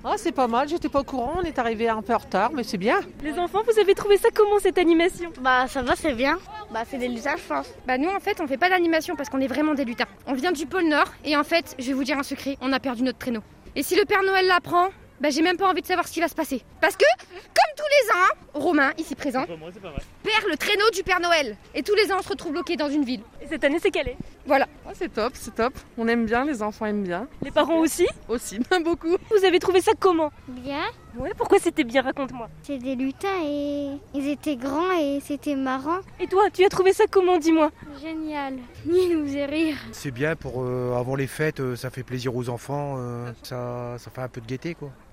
Ah, c'est pas mal, j'étais pas au courant, on est arrivé un peu en retard, mais c'est bien. Les enfants, vous avez trouvé ça comment cette animation? Bah ça va, c'est bien. Bah c'est des lutins, je pense. Bah nous en fait on fait pas d'animation parce qu'on est vraiment des lutins. On vient du pôle Nord et en fait je vais vous dire un secret, on a perdu notre traîneau. Et si le Père Noël l'apprend, bah j'ai même pas envie de savoir ce qui va se passer. Parce que, comme tous les ans, Romain, ici présent, perd le traîneau du Père Noël. Et tous les ans on se retrouve bloqué dans une ville. Et cette année, c'est quelle est? Voilà. Oh, c'est top, c'est top. On aime bien, les enfants aiment bien. Les parents aussi? Aussi, beaucoup. Vous avez trouvé ça comment? Bien. Ouais, pourquoi c'était bien? Raconte-moi. C'est des lutins et ils étaient grands et c'était marrant. Et toi, tu as trouvé ça comment, dis-moi? Génial. Il nous faisait rire. C'est bien pour avant les fêtes, ça fait plaisir aux enfants, ça fait un peu de gaieté quoi.